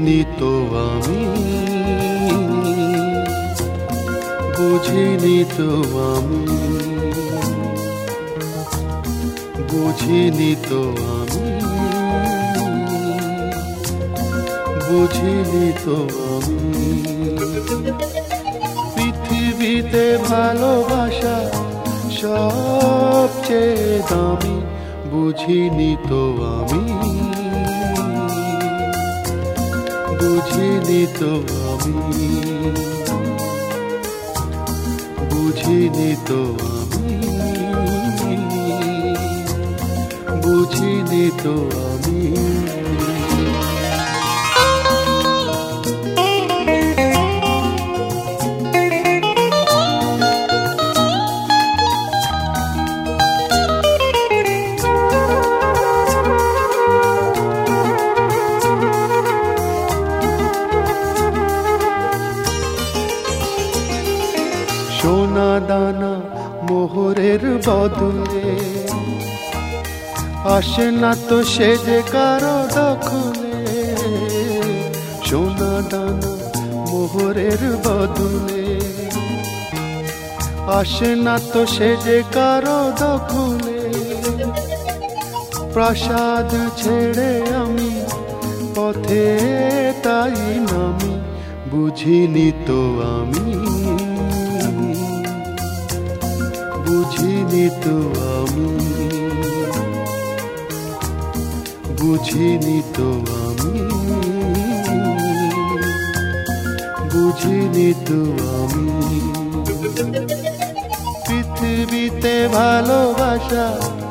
বুঝিনি তো আমি, বুঝিনি তো আমি, বুঝিনি তো আমি, বুঝিনি তো আমি। পৃথিবীতে ভালোবাসা সবচেয়ে দামি, বুঝিনি তো আমি, বুঝিনি তো আমি, বুঝিনি তো আমি, বুঝিনি তো আমি। সোনা দানা মোহরের বদলে আসে না তো সে যে কারো দখলে। সোনা দানা মোহরের বদলে আসে না তো সে যে কারো দখলে। প্রাসাদ ছেড়ে আমি পথে তাই নামি, বুঝিনি তো আমি, বুঝিনি তো আমি, বুঝিনি তো আমি, বুঝিনি তো আমি। পৃথিবীতে ভালোবাসা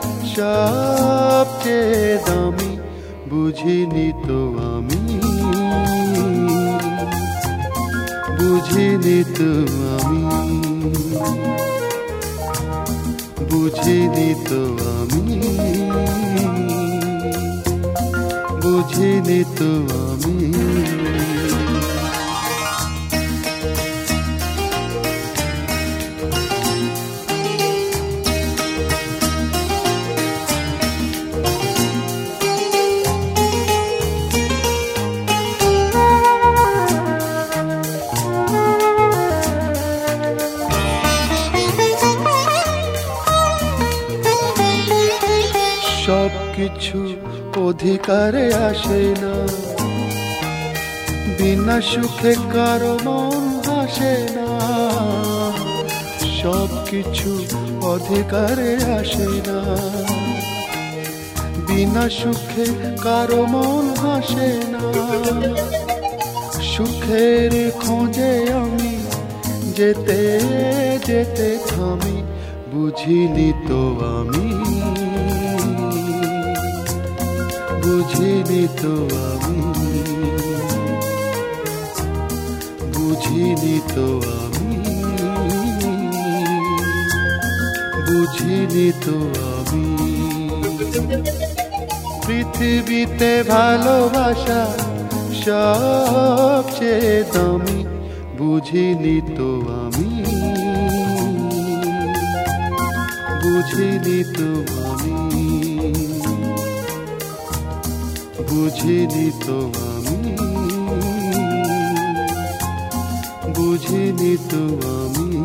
সবচেয়ে দামি, বুঝিনি তো আমি, বুঝিনি তো আমি, বুঝিনি তো আমি, বুঝিনি তো আমি। সব কিছু অধিকারে আসে না, বিনা সুখে কারো মন হাসে না। সব কিছু অধিকারে আসে না, বিনা সুখে কারো মন হাসে না। সুখের খোঁজে আমি যেতে যেতে থামি, বুঝিনি তো আমি, বুঝিনি তো আমি, বুঝিনি তো আমি, বুঝিনি তো আমি। পৃথিবীতে ভালোবাসা সবচেয়ে দামি, বুঝিনি তো আমি, বুঝিনি তো আমি, বুঝিনি তো আমি, বুঝিনি তো আমি।